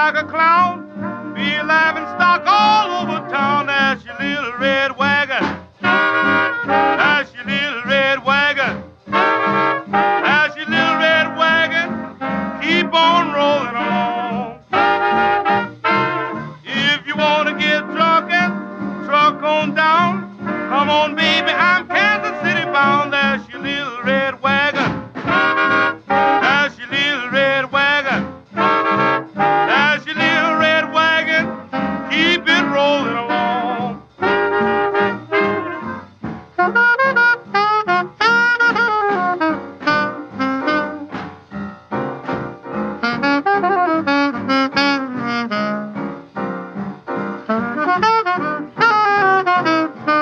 like a clown. Be laughing stock all over town. That's your little red wagon. That's your little red wagon. That's your little red wagon. Keep on rolling along. If you want to get drunken, truck on down. Come on, baby, I'm Kansas City bound. That's your little red wagon. That's your little red wagon. That's your little red wagon. Keep it rolling along.